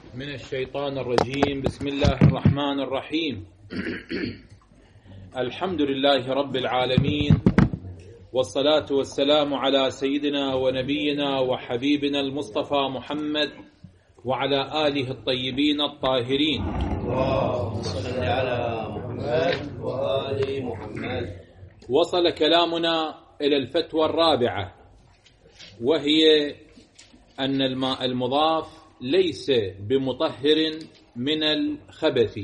من الشيطان الرجيم. بسم الله الرحمن الرحيم. الحمد لله رب العالمين، والصلاة والسلام على سيدنا ونبينا وحبيبنا المصطفى محمد وعلى آله الطيبين الطاهرين. اللهم صل على محمد وآل محمد. وصل كلامنا إلى الفتوى الرابعة، وهي أن الماء المضاف ليس بمطهر من الخبث.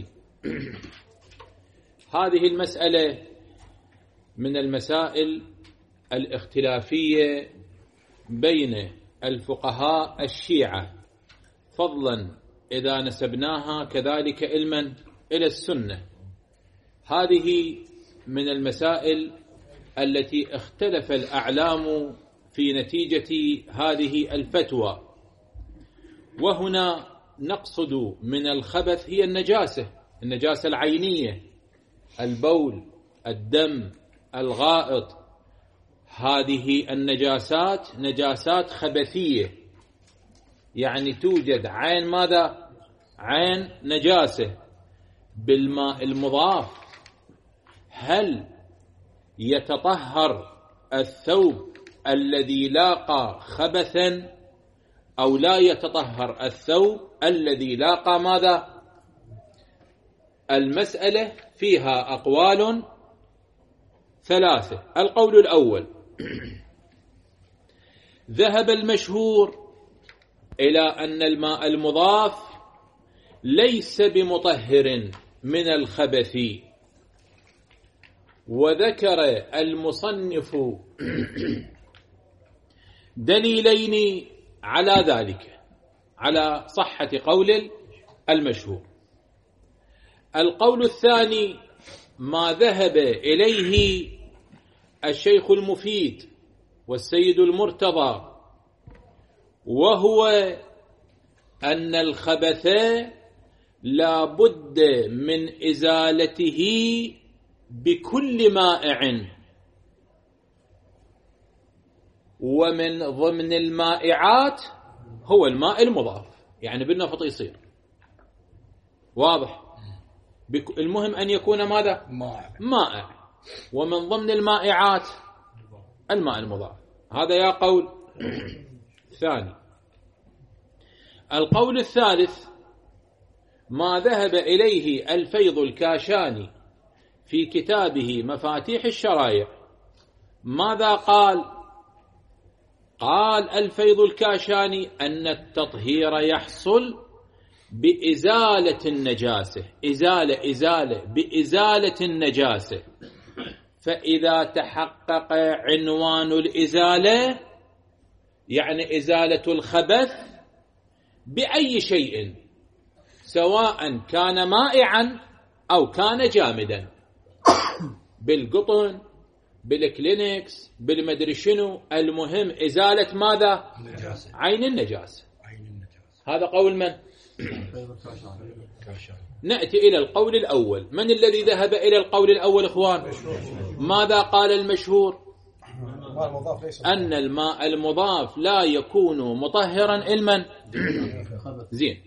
هذه المسألة من المسائل الاختلافية بين الفقهاء الشيعة، فضلا إذا نسبناها كذلك علما إلى السنة. هذه من المسائل التي اختلف الأعلام في نتيجة هذه الفتوى. وهنا نقصد من الخبث هي النجاسة العينية، البول، الدم، الغائط. هذه النجاسات نجاسات خبثية، يعني توجد عين ماذا؟ عين نجاسة. بالماء المضاف هل يتطهر الثوب الذي لاقى خبثا أو لا يتطهر الثوب الذي لاقى ماذا؟ المسألة فيها أقوال ثلاثة. القول الأول: ذهب المشهور إلى أن الماء المضاف ليس بمطهر من الخبث، وذكر المصنف دليلين على ذلك، على صحة قول المشهور. القول الثاني ما ذهب إليه الشيخ المفيد والسيد المرتضى، وهو أن الخبث لا بد من إزالته بكل مائع، ومن ضمن المائعات هو الماء المضاف، يعني بالنفط يصير واضح. المهم أن يكون ماذا؟ مائع. ومن ضمن المائعات الماء المضاف. هذا يا قول ثاني. القول الثالث ما ذهب إليه الفيض الكاشاني في كتابه مفاتيح الشرائع. ماذا قال؟ قال الفيض الكاشاني أن التطهير يحصل بإزالة النجاسة، بإزالة النجاسة. فإذا تحقق عنوان الإزالة، يعني إزالة الخبث بأي شيء، سواء كان مائعا أو كان جامدا، بالقطن، بالكلينكس، بالمدري شنو، المهم إزالة ماذا؟ عين النجاسة. هذا قول من؟ نأتي إلى القول الأول. من الذي ذهب إلى القول الأول إخوان؟ ماذا قال المشهور؟ أن الماء المضاف لا يكون مطهرا علما. زين.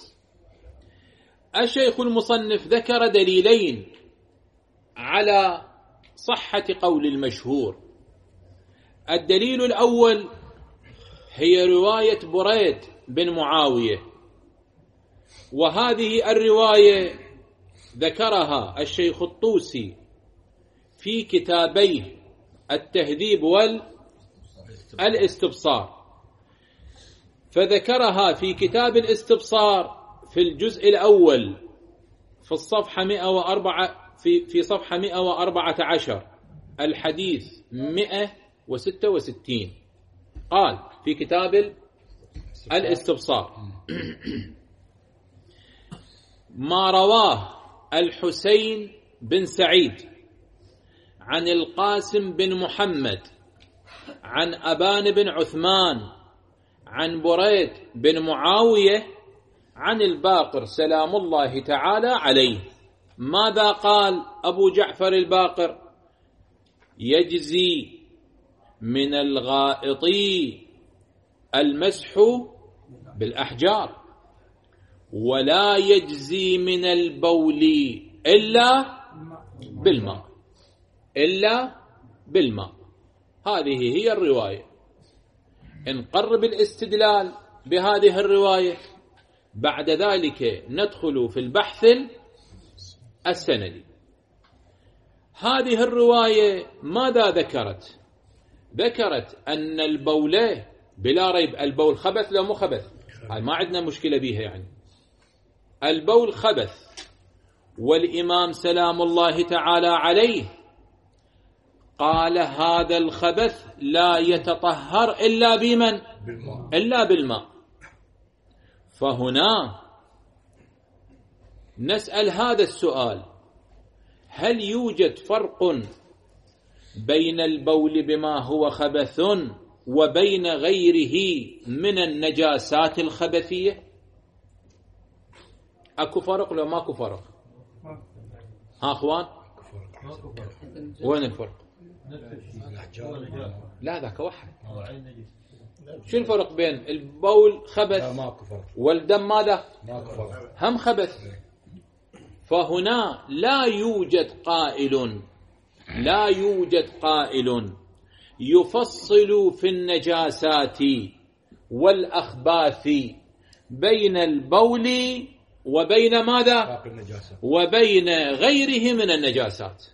الشيخ المصنف ذكر دليلين على صحة قول المشهور. الدليل الأول هي رواية بريد بن معاوية، وهذه الرواية ذكرها الشيخ الطوسي في كتابيه التهذيب والاستبصار. فذكرها في كتاب الاستبصار في الجزء الأول في الصفحة 104 في صفحة 114 الحديث 166. قال في كتاب الاستبصار: ما رواه الحسين بن سعيد عن القاسم بن محمد عن أبان بن عثمان عن بريد بن معاوية عن الباقر سلام الله تعالى عليه. ماذا قال أبو جعفر الباقر؟ يجزي من الغائط المسح بالأحجار، ولا يجزي من البول إلا بالماء، إلا بالماء. هذه هي الرواية. نقرب الاستدلال بهذه الرواية، بعد ذلك ندخل في البحث السندي. هذه الرواية ماذا ذكرت؟ ذكرت أن البول بلا ريب البول خبث لو مو خبث، هاي ما عندنا مشكلة بيها، يعني البول خبث، والإمام سلام الله تعالى عليه قال هذا الخبث لا يتطهر إلا بمن؟ إلا بالماء. فهنا نسأل هذا السؤال: هل يوجد فرق بين البول بما هو خبث وبين غيره من النجاسات الخبثية؟ أكو فرق لو ماكو فرق؟ ها أخوان، وين الفرق؟ لا ذاك واحد. شو الفرق بين البول خبث والدم ماذا؟ هم خبث. فهنا لا يوجد قائل يفصل في النجاسات والأخباث بين البول وبين ماذا؟ وبين غيره من النجاسات.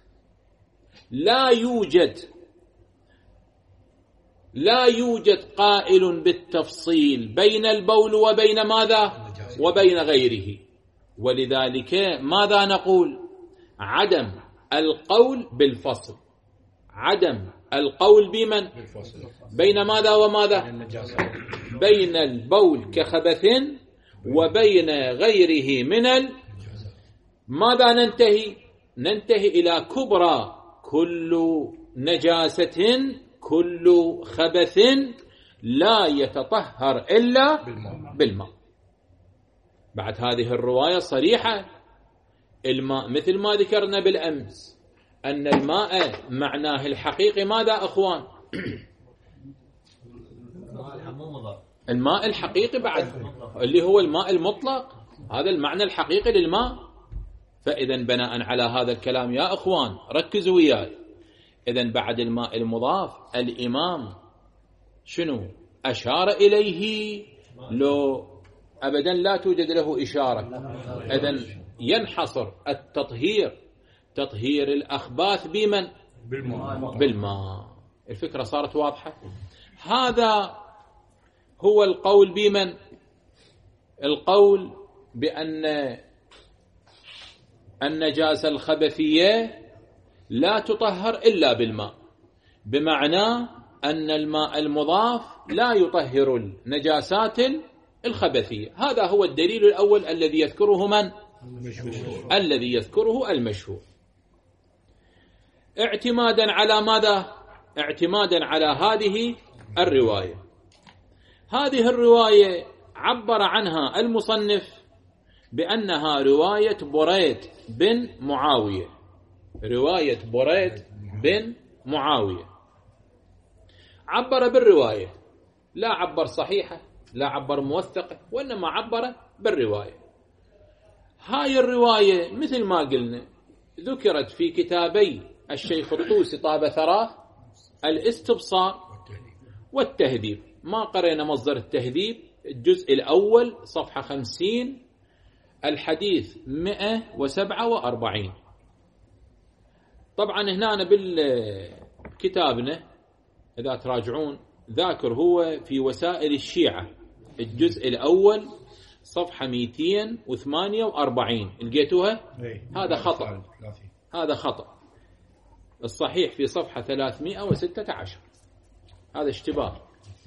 لا يوجد قائل بالتفصيل بين البول وبين ماذا؟ وبين غيره. ولذلك ماذا نقول؟ عدم القول بالفصل، عدم القول بمن؟ بين ماذا وماذا؟ بين البول كخبث وبين غيره من ماذا ننتهي إلى كبرى: كل نجاسة كل خبث لا يتطهر إلا بالماء. بعد هذه الرواية صريحة، الماء مثل ما ذكرنا بالأمس أن الماء معناه الحقيقي ماذا أخوان؟ الماء الحقيقي بعد اللي هو الماء المطلق، هذا المعنى الحقيقي للماء. فإذا بناء على هذا الكلام يا أخوان ركزوا وياي، إذن بعد الماء المضاف الإمام شنو أشار إليه؟ لو أبدا لا توجد له إشارة، إذن ينحصر التطهير تطهير الأخباث بمن؟ بالماء. الفكرة صارت واضحة. هذا هو القول بمن؟ القول بأن النجاسة الخبثية لا تطهر إلا بالماء، بمعنى أن الماء المضاف لا يطهر النجاسات الخبثية. هذا هو الدليل الأول الذي يذكره من؟ الذي يذكره المشهور. اعتمادا على ماذا؟ اعتمادا على هذه الرواية. هذه الرواية عبر عنها المصنف بأنها رواية بريد بن معاوية، رواية بريد بن معاوية. عبر بالرواية، لا عبر صحيحة، لا عبر موثقة، وإنما عبر بالرواية. هاي الرواية مثل ما قلنا ذكرت في كتابي الشيخ الطوسي طاب ثراه، الاستبصار والتهذيب. ما قرأنا مصدر التهذيب الجزء الأول صفحة 50 الحديث 147. طبعا هنا بالكتابنا إذا تراجعون ذاكر هو في وسائل الشيعة الجزء الأول صفحة 248 لقيتوها؟ هذا خطأ، هذا خطأ. الصحيح في صفحة 316. هذا اشتباه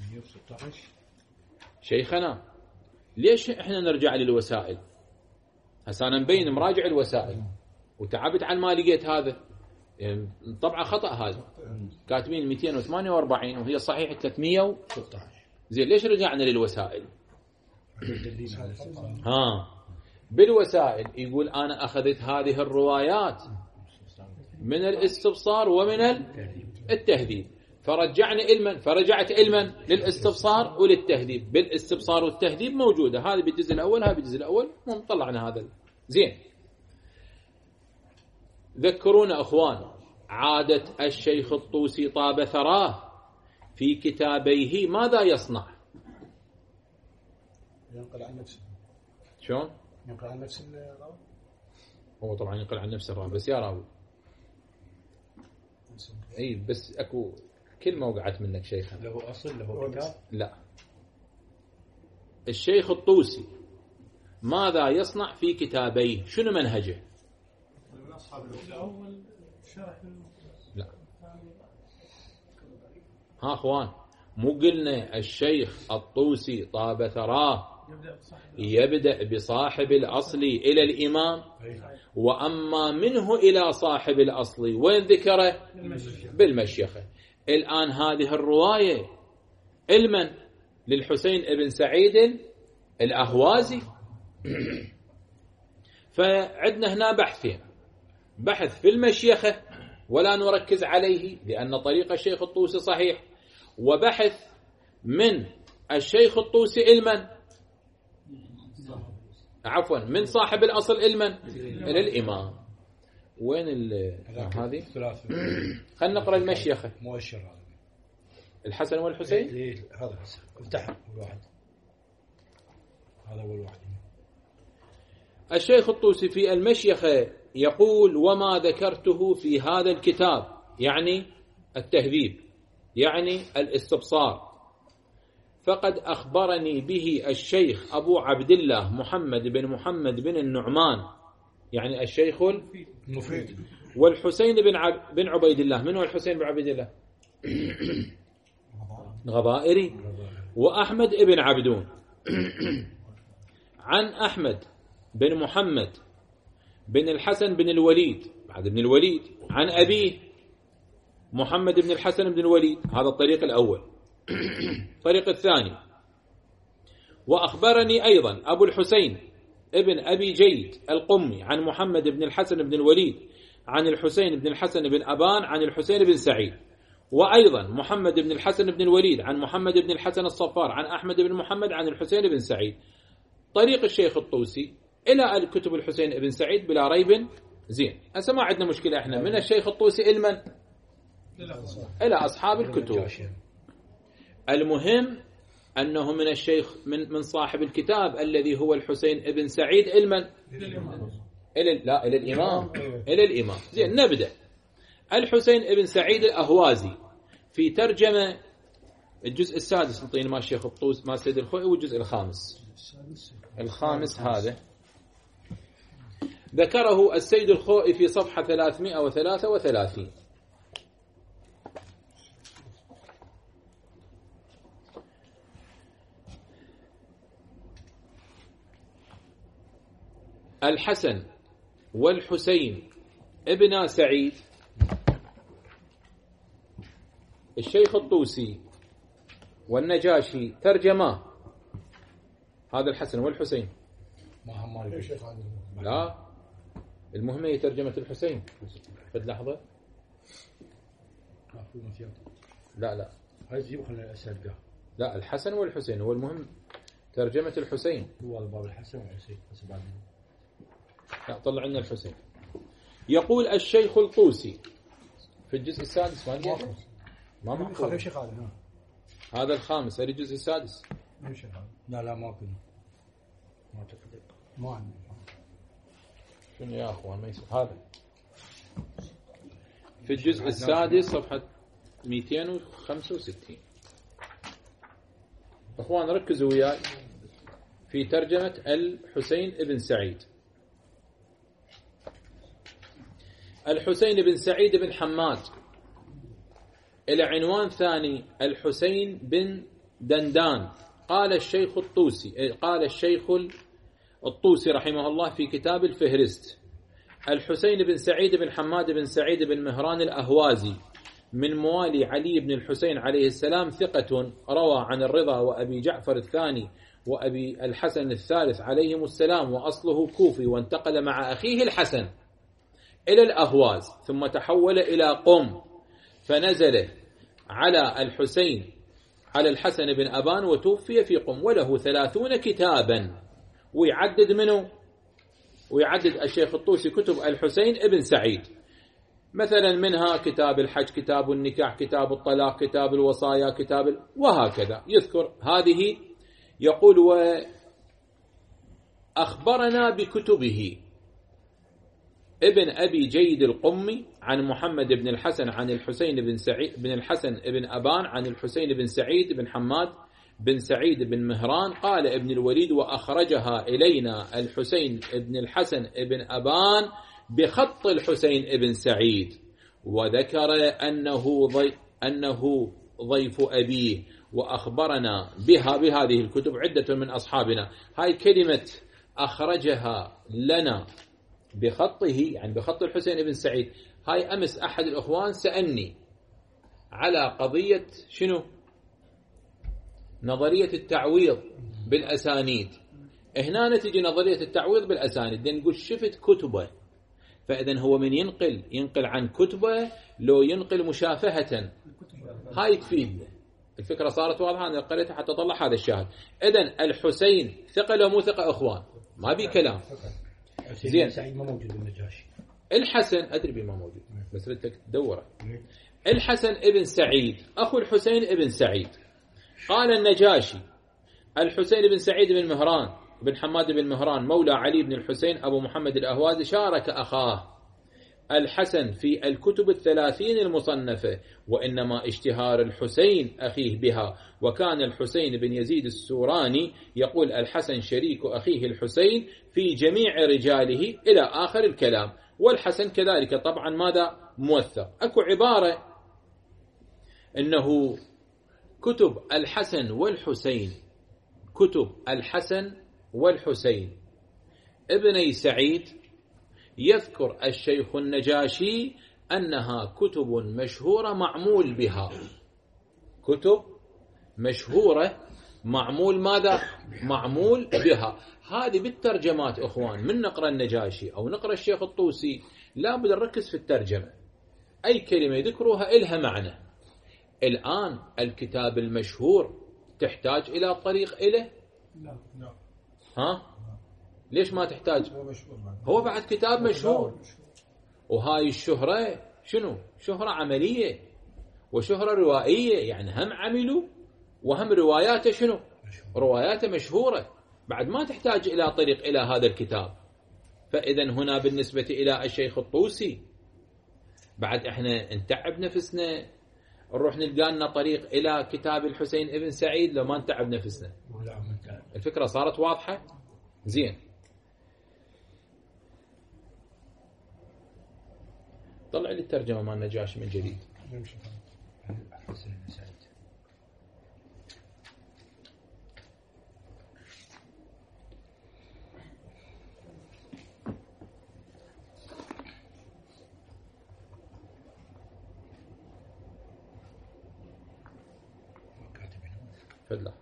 شيخنا. ليش احنا نرجع للوسائل؟ هسه انا مبين مراجع الوسائل وتعبت عن ما لقيت هذا، يعني طبعا خطأ. هذا كاتبين 248 وهي صحيح 316. زين ليش رجعنا للوسائل؟ بالوسائل يقول انا اخذت هذه الروايات من الاستبصار ومن التهذيب، فرجعت علما للاستبصار وللتهذيب. بالاستبصار والتهذيب موجودة، هذه بالجزء الأول، هذا بالجزء الأول، طلعنا هذا زين. ذكرونا أخوان عادة الشيخ الطوسي طاب ثراه في كتابيه ماذا يصنع؟ ينقل عن نفسه. شلون؟ ينقل عن نفسه الراوي. هو طبعا ينقل عن نفسه الراوي، بس يا راوي اي بس اكو كلمة وقعت منك شيخنا. له أصل له كتاب؟ لا، الشيخ الطوسي ماذا يصنع في كتابيه؟ شنو منهجه؟ لا ها اخوان، مو قلنا الشيخ الطوسي طاب ثراه يبدأ بصاحب الأصل إلى الإمام، وأما منه إلى صاحب الأصل وين ذكره؟ بالمشيخة. الآن هذه الرواية علما للحسين ابن سعيد الأهوازي. فعندنا هنا بحثين، بحث في المشيخة ولا نركز عليه لأن طريق الشيخ الطوسي صحيح، وبحث من الشيخ الطوسي علما، عفوا من صاحب الأصل علما إلى الإمام. وين هذه؟ خلينا نقرأ المشيخة. مؤشر الحسن والحسين. هذا افتح الواحد، هذا هو الواحد. الشيخ الطوسي في المشيخة يقول: وما ذكرته في هذا الكتاب، يعني التهذيب، يعني الاستبصار، فقد أخبرني به الشيخ أبو عبد الله محمد بن النعمان، يعني الشيخ المفيد، والحسين بن عبيد الله. من هو الحسين بن عبيد الله؟ غضائري. وأحمد بن عبدون، عن أحمد بن محمد بن الحسن بن الوليد، بعد بن الوليد، عن أبيه محمد بن الحسن بن الوليد. هذا الطريق الأول. الطريق الثاني: وأخبرني أيضا أبو الحسين ابن أبي جيد القمي عن محمد بن الحسن بن الوليد عن الحسين بن الحسن بن أبان عن الحسين بن سعيد، وأيضا محمد بن الحسن بن الوليد عن محمد بن الحسن الصفار عن أحمد بن محمد عن الحسين بن سعيد. طريق الشيخ الطوسي إلى الكتب الحسين بن سعيد بلا ريب. زين، هسه ما عندنا مشكلة احنا من الشيخ الطوسي علما إلى أصحاب الكتب. المهم أنه من الشيخ من صاحب الكتاب الذي هو الحسين بن سعيد علما إلى الإمام، إلى الإمام. زين، نبدأ. الحسين بن سعيد الأهوازي في ترجمة الجزء السادس نطين ما الشيخ الطوسي ما سيد الخوئي، والجزء الخامس هذا ذكره السيد الخوئي في صفحة 333. الحسن والحسين ابن سعيد، الشيخ الطوسي والنجاشي ترجماه. هذا الحسن والحسين. لا، المهم هي ترجمة الحسين. خذ لحظة. لا لا، الحسن والحسين هو المهم، ترجمة الحسين. هو باب الحسن والحسين. لا، طلع لنا الحسين. يقول الشيخ الطوسي في الجزء السادس، ما محفوظ. هذا الخامس، هذا الجزء السادس. لا ما كنا، ما تقدر، ما عندي. شنو يا اخوان ما يصير هذا؟ في الجزء السادس صفحة 265. اخوان ركزوا وياي في ترجمة الحسين بن سعيد. الحسين بن سعيد بن حماد، إلى عنوان ثاني: الحسين بن دندان. قال الشيخ الطوسي رحمه الله في كتاب الفهرست: الحسين بن سعيد بن حماد بن سعيد بن مهران الأهوازي من موالي علي بن الحسين عليه السلام، ثقة، روى عن الرضا وأبي جعفر الثاني وأبي الحسن الثالث عليهم السلام، وأصله كوفي، وانتقل مع أخيه الحسن إلى الأهواز، ثم تحول إلى قم، فنزل على الحسين على الحسن بن أبان وتوفي في قم وله 30 كتابا. ويعدد منه ويعدد الشيخ الطوسي كتب الحسين ابن سعيد، مثلا منها كتاب الحج، كتاب النكاح، كتاب الطلاق، كتاب الوصايا، وهكذا يذكر هذه. يقول وأخبرنا بكتبه ابن أبي جيد القمي عن محمد بن الحسن عن الحسين بن سعيد بن الحسن بن أبان عن الحسين بن سعيد بن حماد بن سعيد بن مهران قال ابن الوليد وأخرجها إلينا الحسين بن الحسن بن أبان بخط الحسين بن سعيد، وذكر أنه ضيف أبيه، وأخبرنا بهذه الكتب عدة من أصحابنا. هاي كلمة أخرجها لنا بخطه يعني بخط الحسين بن سعيد. هاي أمس أحد الأخوان سألني على قضية شنو؟ نظرية التعويض بالأسانيد. هنا نتيجة نظرية التعويض بالأسانيد نقول شفت كتبه، فإذا هو من ينقل عن كتبه لو ينقل مشافهة، هاي تفيدنا. الفكرة صارت واضحة، أنا قريتها حتى طلع هذا الشاهد. إذن الحسين ثقة لو مو ثقة أخوان؟ ما بي كلام. زين سعيد ما موجود بالنجاشي. الحسن أدري بما موجود بس بدك تدوره. الحسن ابن سعيد أخو الحسين ابن سعيد. قال النجاشي الحسين بن سعيد بن مهران بن حماد بن مهران مولى علي بن الحسين أبو محمد الأهوازي شارك أخاه الحسن في الكتب 30 المصنفة، وإنما اشتهار الحسين أخيه بها. وكان الحسين بن يزيد السوراني يقول الحسن شريك أخيه الحسين في جميع رجاله إلى آخر الكلام. والحسن كذلك طبعا ماذا موثق. أكو عبارة إنه كتب الحسن والحسين، كتب الحسن والحسين ابني سعيد، يذكر الشيخ النجاشي أنها كتب مشهورة معمول بها. كتب مشهورة معمول ماذا؟ معمول بها. هذه بالترجمات أخوان، من نقرأ النجاشي أو نقرأ الشيخ الطوسي لا بد نركز في الترجمة، أي كلمة يذكروها إلها معنى. الآن الكتاب المشهور تحتاج إلى طريق إله؟ لا. ها؟ ليش ما تحتاج؟ هو بعد كتاب مشهور. وهاي الشهرة شنو؟ شهرة عملية وشهرة روائية، يعني هم عملوا وهم رواياته شنو؟ رواياته مشهورة، بعد ما تحتاج إلى طريق إلى هذا الكتاب. فإذا هنا بالنسبة إلى الشيخ الطوسي بعد إحنا نتعب نفسنا نروح نلقى لنا طريق إلى كتاب الحسين ابن سعيد لو ما نتعب نفسنا. الفكرة صارت واضحة؟ زين. طلع لي الترجمة مال النجاشي من جديد. فلا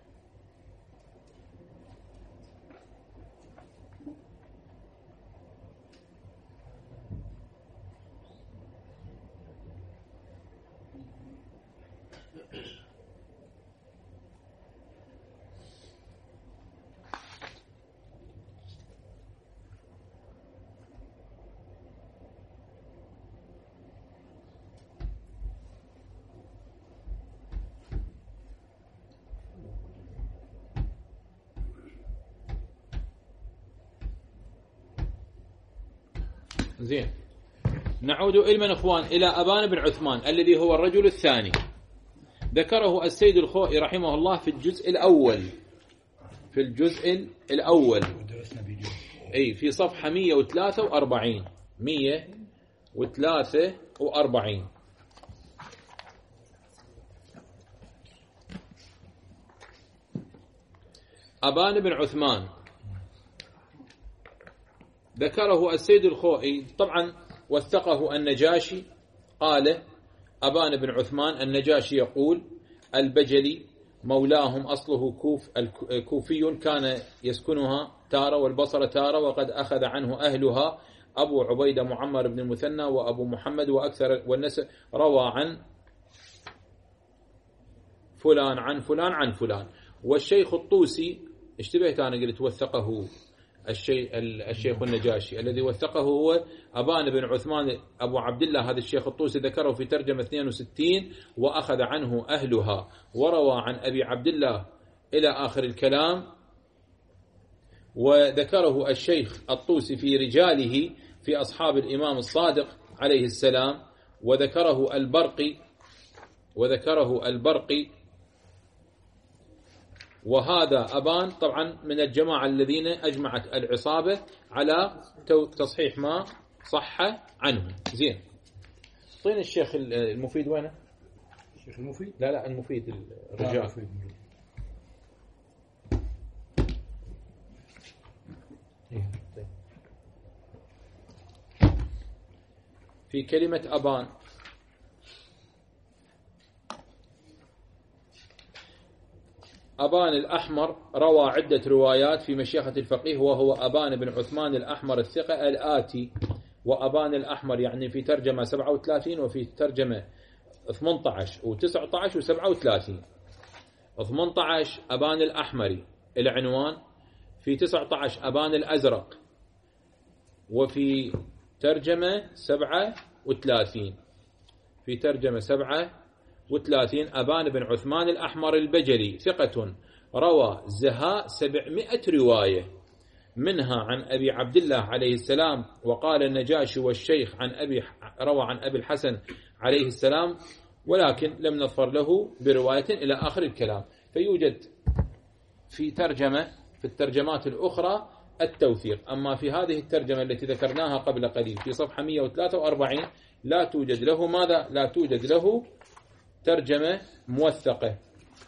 زين. نعود إلى من أخوان؟ إلى أبان بن عثمان الذي هو الرجل الثاني. ذكره السيد الخوئي رحمه الله في الجزء الأول، في الجزء الأول أي في صفحة 143 143. أبان بن عثمان ذكره السيد الخوئي، طبعا وثقه النجاشي. قال أبان بن عثمان النجاشي يقول البجلي مولاهم أصله كوفي كان يسكنها تارة والبصرة تارة، وقد أخذ عنه أهلها أبو عبيدة معمر بن المثنى وأبو محمد وأكثر والناس روى عن فلان عن فلان عن فلان. والشيخ الطوسي اشتبهت أنا قلت وثقه الشيخ النجاشي، الذي وثقه هو أبان بن عثمان أبو عبد الله. هذا الشيخ الطوسي ذكره في ترجمة 62 وأخذ عنه أهلها، وروى عن أبي عبد الله إلى آخر الكلام. وذكره الشيخ الطوسي في رجاله في أصحاب الإمام الصادق عليه السلام، وذكره البرقي. وهذا أبان طبعا من الجماعة الذين أجمعت العصابة على تصحيح ما صح عنه. زين، طين الشيخ المفيد وينه؟ الشيخ المفيد؟ لا المفيد الرجال. في كلمة أبان الأحمر روى عدة روايات في مشيخة الفقيه، وهو أبان بن عثمان الأحمر الثقة الآتي. وأبان الأحمر يعني في ترجمة 37 وفي ترجمة 18 و19 و37. 18 أبان الأحمري العنوان، في 19 أبان الأزرق، وفي ترجمة 37 أبان بن عثمان الأحمر البجلي ثقة روى زهاء 700 رواية، منها عن أبي عبد الله عليه السلام. وقال النجاشي والشيخ روى عن أبي الحسن عليه السلام، ولكن لم نظفر له برواية إلى آخر الكلام. فيوجد في الترجمات الأخرى التوثيق. أما في هذه الترجمة التي ذكرناها قبل قليل في صفحة 143 لا توجد له ماذا؟ لا توجد له ترجمة موثقة.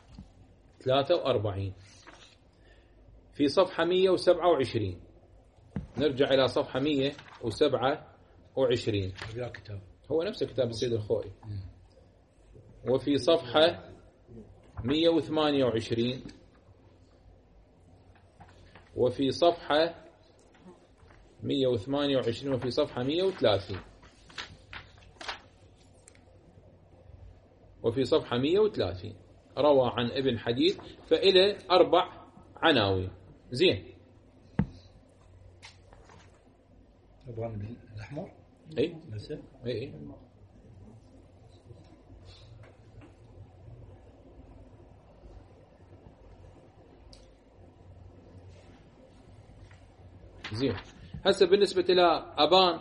43 في صفحة 127، نرجع إلى صفحة 127، هو نفس كتاب السيد الخوئي. وفي صفحة 128 وفي صفحة 128 وفي صفحة 130 وفي صفحة 130 روى عن ابن حديد، فإلى 4 عناوين. زين، أبان الأحمر أي زين. هسه بالنسبة إلى أبان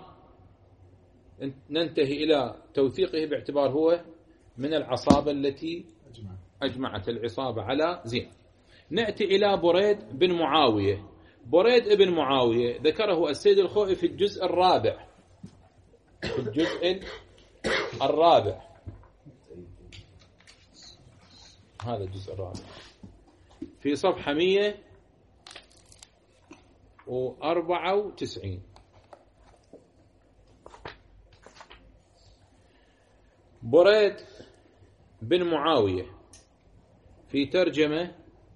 ننتهي إلى توثيقه باعتبار هو من العصابة التي أجمعت العصابة على. زين، نأتي إلى بريد بن معاوية. بريد بن معاوية ذكره السيد الخوئي في الجزء الرابع، هذا الجزء الرابع في صفحة 194. بريد بن معاوية في ترجمة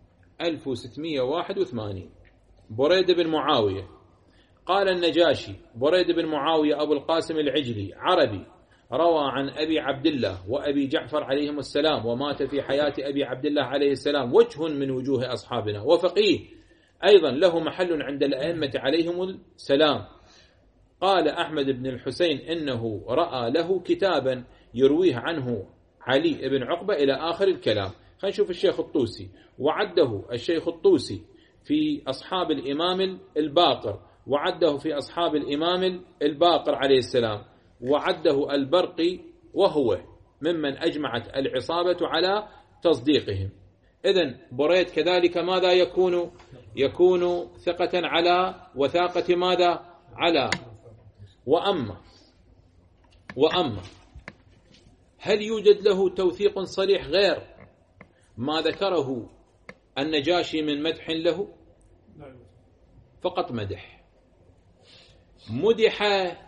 1681. بريد بن معاوية قال النجاشي: بريد بن معاوية أبو القاسم العجلي عربي، روى عن أبي عبد الله وأبي جعفر عليهم السلام، ومات في حياة أبي عبد الله عليه السلام، وجه من وجوه أصحابنا، وفقيه أيضا له محل عند الأئمة عليهم السلام. قال أحمد بن الحسين إنه رأى له كتابا يرويه عنه علي بن عقبة إلى آخر الكلام. خلينا نشوف الشيخ الطوسي. وعده الشيخ الطوسي في أصحاب الإمام الباقر، وعده في أصحاب الإمام الباقر عليه السلام، وعده البرقي، وهو ممن أجمعت العصابة على تصديقهم. إذن بريد كذلك ماذا يكون ثقة على وثاقة ماذا؟ على. وأما هل يوجد له توثيق صريح غير ما ذكره النجاشي من مدح له؟ فقط مدح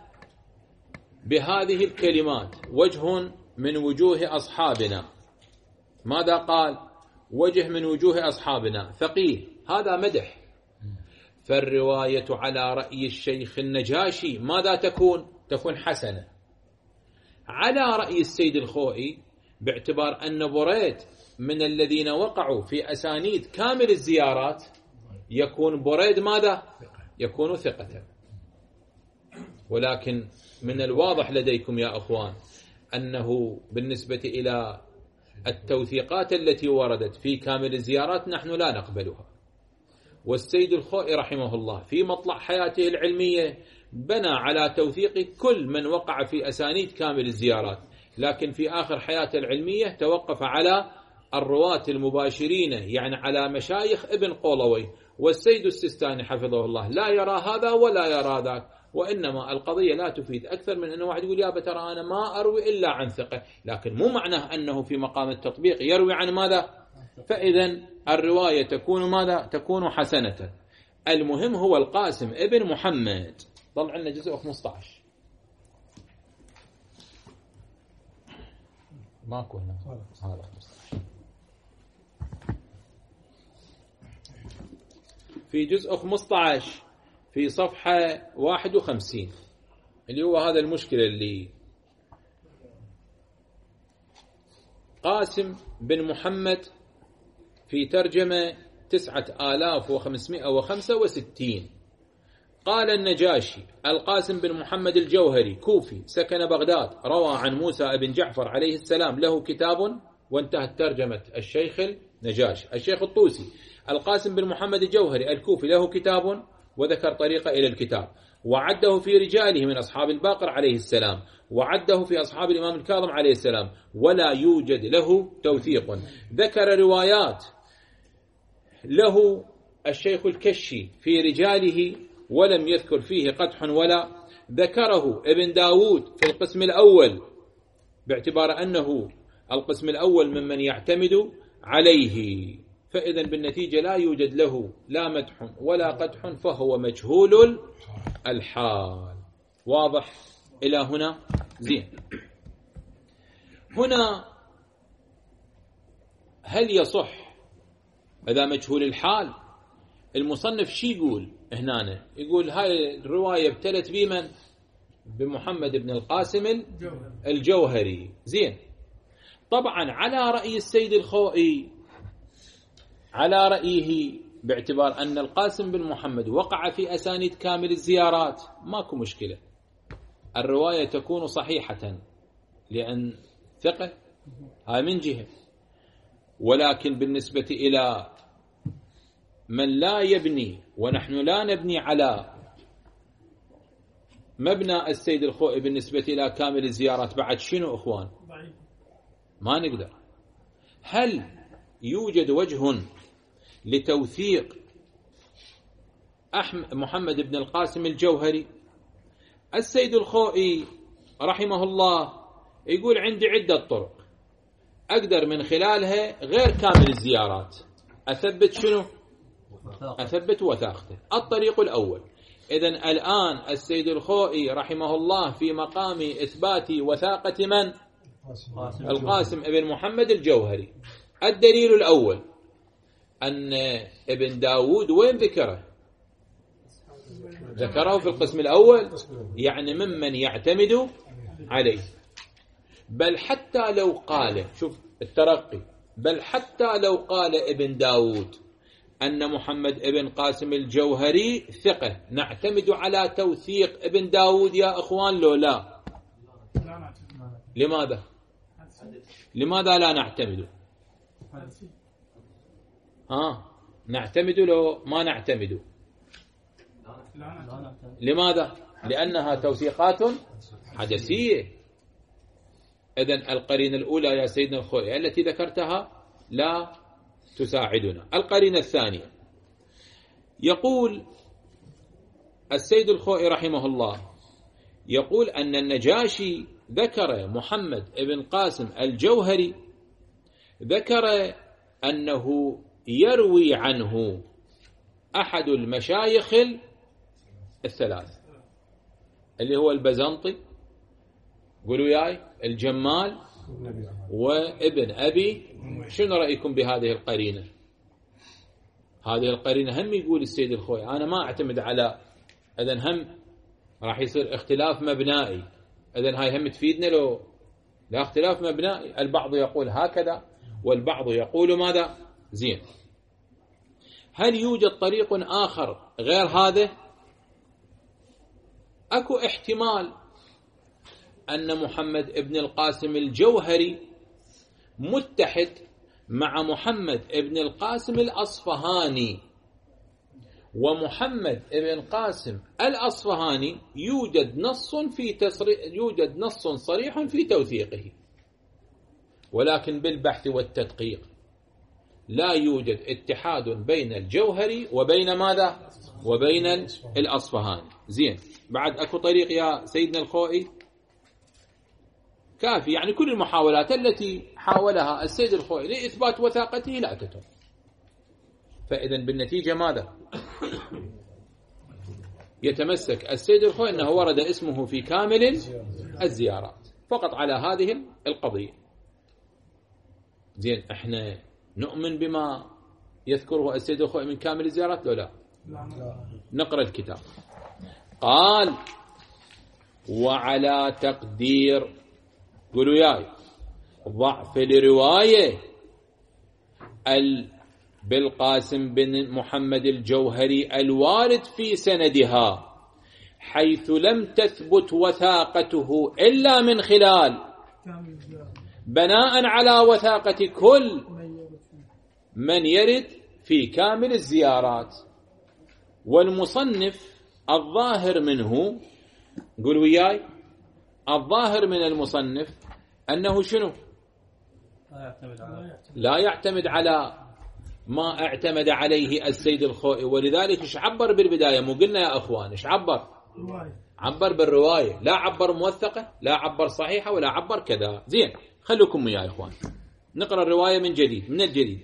بهذه الكلمات: وجه من وجوه أصحابنا. ماذا قال؟ وجه من وجوه أصحابنا، فقيه، هذا مدح. فالرواية على رأي الشيخ النجاشي ماذا تكون حسنة. على رأي السيد الخوئي، باعتبار أن بريد من الذين وقعوا في أسانيد كامل الزيارات يكون بريد ماذا؟ يكون ثقة. ولكن من الواضح لديكم يا أخوان أنه بالنسبة إلى التوثيقات التي وردت في كامل الزيارات نحن لا نقبلها. والسيد الخوئي رحمه الله في مطلع حياته العلمية بنى على توثيق كل من وقع في أسانيد كامل الزيارات، لكن في آخر حياته العلمية توقف على الرواة المباشرين، يعني على مشايخ ابن قولوي. والسيد السيستاني حفظه الله لا يرى هذا ولا يرى ذاك، وإنما القضية لا تفيد أكثر من أنه واحد يقول يا ترى أنا ما أروي إلا عن ثقة، لكن مو معناه أنه في مقام التطبيق يروي عن ماذا؟ فإذا الرواية تكون ماذا؟ تكون حسنة. المهم هو القاسم ابن محمد. ضل عندنا جزء 15 ماكو هنا هذا 15 في جزء 15 في صفحة 51 اللي هو هذا المشكلة اللي قاسم بن محمد في ترجمة 9565. قال النجاشي: القاسم بن محمد الجوهري كوفي سكن بغداد، روى عن موسى بن جعفر عليه السلام له كتاب. وانتهت ترجمة الشيخ النجاشي. الشيخ الطوسي: القاسم بن محمد الجوهري الكوفي له كتاب، وذكر طريقة إلى الكتاب، وعده في رجاله من أصحاب الباقر عليه السلام، وعده في أصحاب الإمام الكاظم عليه السلام، ولا يوجد له توثيق. ذكر روايات له الشيخ الكشي في رجاله ولم يذكر فيه قدح ولا. ذكره ابن داود في القسم الأول باعتبار أنه القسم الأول ممن يعتمد عليه، فإذا بالنتيجة لا يوجد له لا مدح ولا قدح، فهو مجهول الحال. واضح إلى هنا؟ زين. هنا هل يصح إذا مجهول الحال؟ المصنف شي يقول هنا؟ يقول هاي الرواية ابتلت بمن؟ بمحمد بن القاسم الجوهري. زين. طبعا على رأي السيد الخوئي، على رأيه باعتبار أن القاسم بن محمد وقع في أسانيد كامل الزيارات ماكو مشكلة، الرواية تكون صحيحة لأن ثقة، هاي من جهة. ولكن بالنسبة إلى من لا يبني، ونحن لا نبني على مبنى السيد الخوئي بالنسبة إلى كامل الزيارات، بعد شنو أخوان؟ ما نقدر. هل يوجد وجه لتوثيق محمد بن القاسم الجوهري؟ السيد الخوئي رحمه الله يقول عندي عدة طرق أقدر من خلالها غير كامل الزيارات أثبت شنو؟ أثبت وثاقته. الطريق الأول، إذن الآن السيد الخوئي رحمه الله في مقام إثبات وثاقة من؟ القاسم ابن محمد الجوهري. الدليل الأول أن ابن داود وين ذكره؟ ذكره في القسم الأول، يعني ممن يعتمد عليه. بل حتى لو قال، شوف الترقي، بل حتى لو قال ابن داود أن محمد ابن قاسم الجوهري ثقة، نعتمد على توثيق ابن داود يا أخوان لو لا؟ لماذا؟ لماذا لا نعتمد؟ نعتمد لو ما نعتمد؟ لماذا؟ لأنها توثيقات حدثية. إذن القرينة الأولى يا سيدنا الخوئي التي ذكرتها لا تساعدنا. القرينة الثانية، يقول السيد الخوئي رحمه الله، يقول أن النجاشي ذكر محمد ابن قاسم الجوهري، ذكر أنه يروي عنه أحد المشايخ الثلاث اللي هو البزنطي، قولوا ياي، الجمال، وابن أبي. شنو رأيكم بهذه القرينة؟ هذه القرينة هم يقول السيد الخوئي أنا ما أعتمد على، إذن هم راح يصير اختلاف مبنائي. إذن هاي هم تفيدنا لو لا اختلاف مبنائي؟ البعض يقول هكذا والبعض يقول ماذا؟ زين. هل يوجد طريق آخر غير هذا؟ أكو احتمال أن محمد ابن القاسم الجوهري متحد مع محمد ابن القاسم الأصفهاني، ومحمد ابن القاسم الأصفهاني يوجد نص صريح في توثيقه، ولكن بالبحث والتدقيق لا يوجد اتحاد بين الجوهري وبين ماذا؟ وبين الأصفهاني. زين. بعد أكو طريق يا سيدنا الخوئي؟ كافي، يعني كل المحاولات التي حاولها السيد الخوئي لإثبات وثاقته لا تتم. فإذا بالنتيجة ماذا؟ يتمسك السيد الخوئي أنه ورد اسمه في كامل الزيارات فقط على هذه القضية. زين. احنا نؤمن بما يذكره السيد الخوئي من كامل الزيارات لو لا؟ نقرأ الكتاب. قال: وعلى تقدير، قولوا ياي، ضعف الرواية بالقاسم بن محمد الجوهري الوارد في سندها، حيث لم تثبت وثاقته إلا من خلال بناء على وثاقة كل من يرد في كامل الزيارات. والمصنف الظاهر منه، قولوا وياي، الظاهر من المصنف أنه شنو؟ لا يعتمد على ما اعتمد عليه السيد الخوئي. ولذلك ايش عبر بالبداية؟ مو قلنا يا أخوان ايش عبر؟ عبر بالرواية، لا عبر موثقة، لا عبر صحيحة، ولا عبر كذا. زين. خلوكم يا إخوان نقرأ الرواية من الجديد.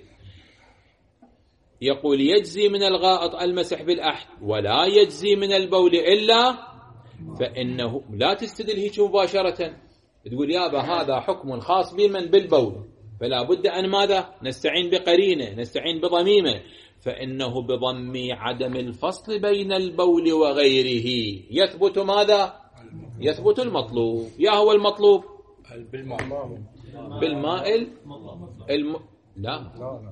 يقول: يجزي من الغائط المسح بالأحد، ولا يجزي من البول إلا، فإنه لا تستدل هيك مباشرة تقول يابا هذا حكم خاص بمن بالبول، فلا بد أن ماذا؟ نستعين بقرينة، نستعين بضميمة. فإنه بضم عدم الفصل بين البول وغيره يثبت ماذا؟ يثبت المطلوب. يا هو المطلوب؟ بالماء لا،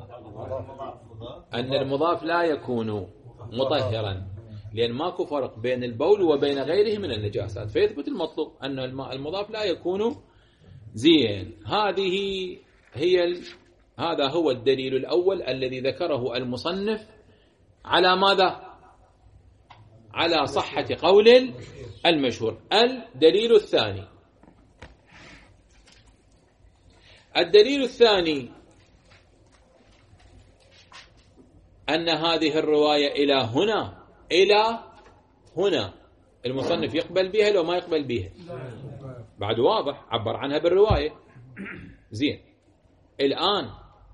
أن المضاف لا يكون مطهرا، لأن ماكو فرق بين البول وبين غيره من النجاسات، فيثبت المطلوب أن الماء المضاف لا يكون. زين. هذا هو الدليل الأول الذي ذكره المصنف على ماذا؟ على صحة قول المشهور. الدليل الثاني أن هذه الرواية إلى هنا المصنف يقبل بها لو ما يقبل بها؟ بعد واضح، عبر عنها بالرواية. زين. الآن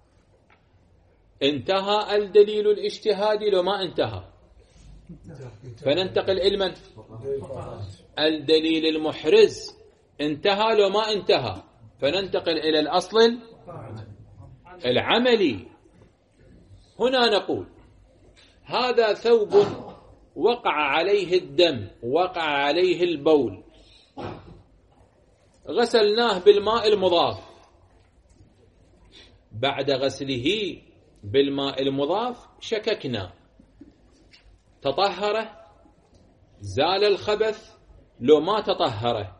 انتهى الدليل الاجتهادي لو ما انتهى؟ فننتقل إلى من؟ الدليل المحرز انتهى لو ما انتهى؟ فننتقل إلى الأصل العملي. هنا نقول: هذا ثوب وقع عليه الدم، وقع عليه البول، غسلناه بالماء المضاف. بعد غسله بالماء المضاف شككنا، تطهره، زال الخبث لو ما تطهره؟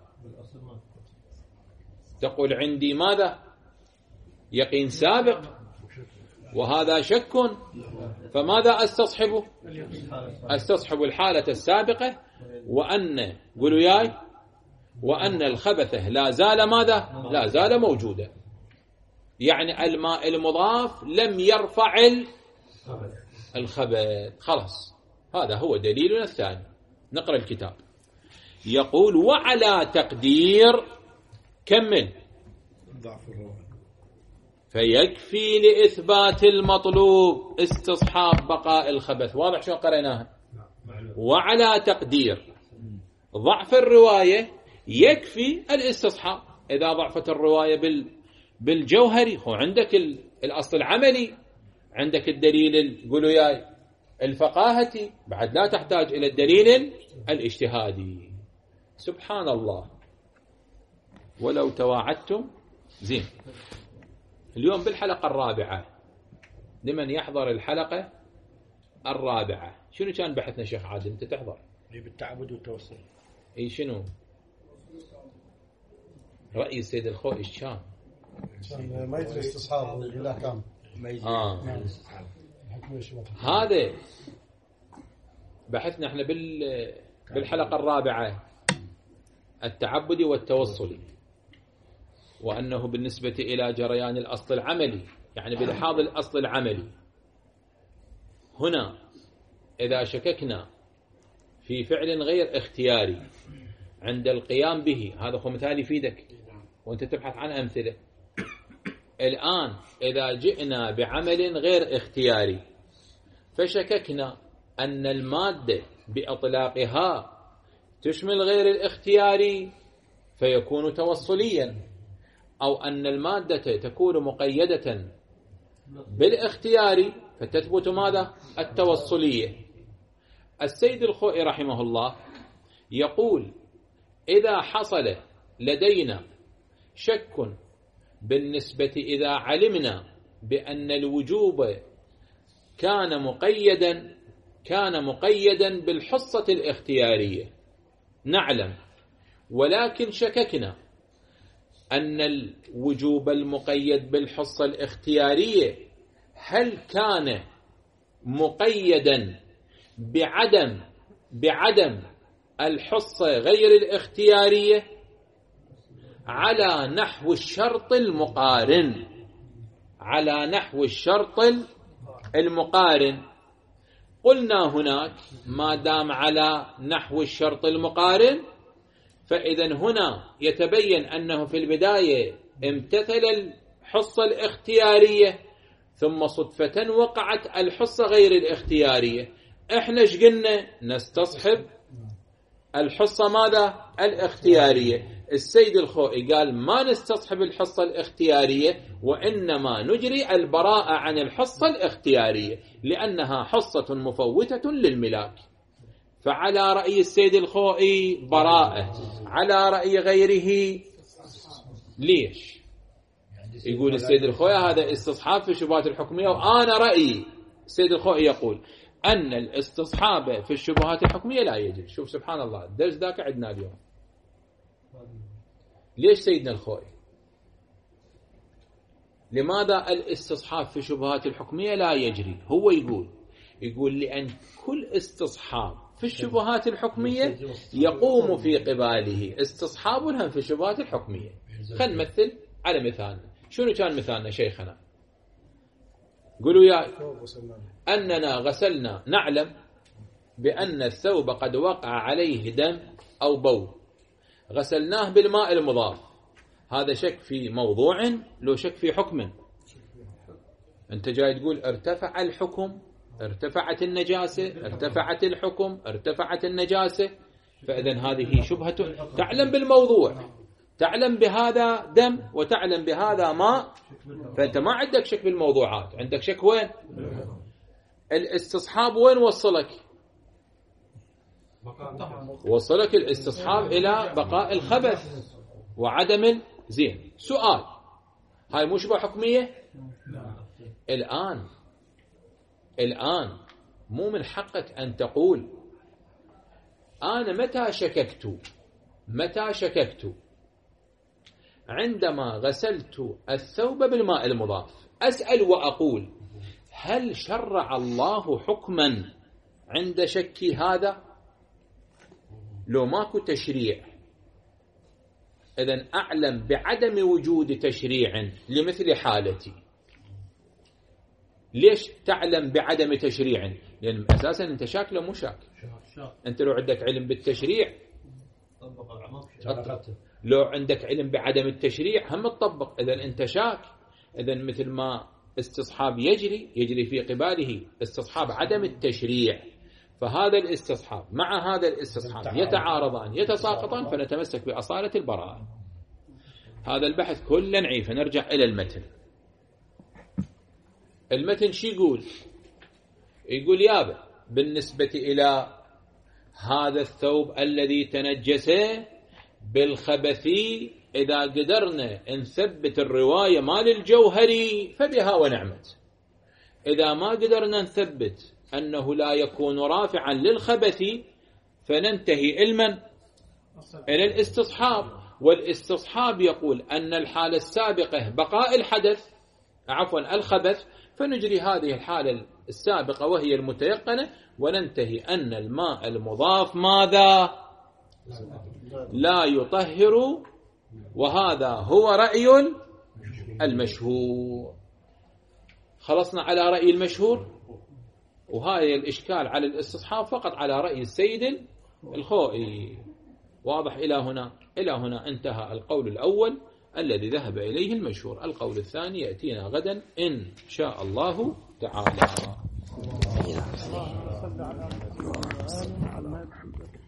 تقول عندي ماذا؟ يقين سابق، وهذا شك. فماذا استصحبه؟ استصحب الحالة السابقة، وأن قولوا ياي، وأن الخبثة لا زال ماذا؟ لا زال موجودا. يعني الماء المضاف لم يرفع الخبث. خلاص، هذا هو دليلنا الثاني. نقرأ الكتاب. يقول: وعلى تقدير، كمل، فيكفي لإثبات المطلوب استصحاب بقاء الخبث. واضح شو قرأناها؟ وعلى تقدير ضعف الرواية يكفي الاستصحاب. إذا ضعفت الرواية بالجوهري، هو عندك الأصل العملي، عندك الدليل قولوا ياي الفقاهتي، بعد لا تحتاج إلى الدليل الاجتهادي. سبحان الله، ولو تواعدتم. زين. اليوم بالحلقة الرابعة، لمن يحضر الحلقة الرابعة شنو كان بحثنا شيخ عادل؟ أنت تحضر بالتعبد والتوسل. اي شنو رأي السيد الخوئي؟ ايش كان؟ ما يدري استصحاب بالأحكام. هذا بحثنا احنا بالحلقة الرابعة، التعبدي والتوصلي، وأنه بالنسبة إلى جريان الأصل العملي، يعني بلحاظ الأصل العملي هنا إذا شككنا في فعل غير اختياري عند القيام به، هذا هو مثال يفيدك وأنت تبحث عن أمثلة. الآن إذا جئنا بعمل غير اختياري فشككنا أن المادة بإطلاقها تشمل غير الاختياري فيكون توصليا، أو أن المادة تكون مقيدة بالاختياري فتثبت ماذا؟ التوصلية. السيد الخوئي رحمه الله يقول إذا حصل لدينا شك بالنسبة إذا علمنا بأن الوجوب كان مقيدا بالحصة الاختيارية، نعلم، ولكن شككنا أن الوجوب المقيد بالحصة الاختيارية هل كان مقيدا بعدم الحصة غير الاختيارية على نحو الشرط المقارن. قلنا هناك ما دام على نحو الشرط المقارن فإذا هنا يتبين أنه في البداية امتثل الحصة الاختيارية ثم صدفة وقعت الحصة غير الاختيارية. احنا ايش قلنا؟ نستصحب الحصة ماذا؟ الاختيارية. السيد الخوئي قال ما نستصحب الحصة الاختيارية وإنما نجري البراءة عن الحصة الاختيارية لأنها حصة مفوتة للملاك. فعلى رأي السيد الخوئي براءة، على رأي غيره ليش؟ يقول السيد الخوئي هذا استصحاب في الشبهات الحكمية، وأنا رأيي السيد الخوئي يقول أن الاستصحاب في الشبهات الحكمية لا يجوز. شوف سبحان الله، الدرس ذاك عندنا اليوم. ليش سيدنا الخوئي؟ لماذا الاستصحاب في الشبهات الحكمية لا يجري؟ هو يقول لأن كل استصحاب في الشبهات الحكمية يقوم في قباله استصحاب هم في الشبهات الحكمية. خلينا نمثل على مثالنا. شنو كان مثالنا شيخنا؟ قولوا يا أننا غسلنا، نعلم بأن الثوب قد وقع عليه دم أو بول، غسلناه بالماء المضاف، هذا شك في موضوع لو شك في حكم. أنت جاي تقول ارتفع الحكم، ارتفعت النجاسة، ارتفعت الحكم، ارتفعت النجاسة، فإذن هذه شبهة. تعلم بالموضوع، تعلم بهذا دم وتعلم بهذا ماء، فأنت ما عندك شك بالموضوعات، عندك شك وين؟ الاستصحاب وين وصلك؟ وصلك الاستصحاب إلى بقاء الخبث وعدم الزين. سؤال، هاي مو شبهة حكمية؟ الآن مو من حقك أن تقول أنا متى شككت عندما غسلت الثوب بالماء المضاف. أسأل وأقول هل شرع الله حكما عند شكي هذا؟ لو ماكو تشريع إذن أعلم بعدم وجود تشريع لمثل حالتي. ليش تعلم بعدم تشريع؟ لأن أساسا أنت شاك لو مو شاك. أنت لو عندك علم بالتشريع لو عندك علم بعدم التشريع هم تطبق. إذن أنت شاك، إذن مثل ما استصحاب يجري في قباله استصحاب عدم التشريع، فهذا الاستصحاب مع هذا الاستصحاب يتعارضان يتساقطان، فنتمسك بأصالة البراءة. هذا البحث كله نعيف. نرجع إلى المتن شو يقول يابا بالنسبة إلى هذا الثوب الذي تنجس بالخبث إذا قدرنا نثبت الرواية مال الجوهري فبها ونعمت. إذا ما قدرنا نثبت أنه لا يكون رافعا للخبث فننتهي إلى الاستصحاب. والاستصحاب يقول أن الحالة السابقة بقاء الخبث، فنجري هذه الحالة السابقة وهي المتيقنة وننتهي أن الماء المضاف ماذا؟ لا يطهر، وهذا هو رأي المشهور. خلصنا على رأي المشهور، وهذا الإشكال على الاستصحاب فقط على رأي السيد الخوئي. واضح؟ إلى هنا انتهى القول الأول الذي ذهب إليه المشهور. القول الثاني يأتينا غدا إن شاء الله تعالى.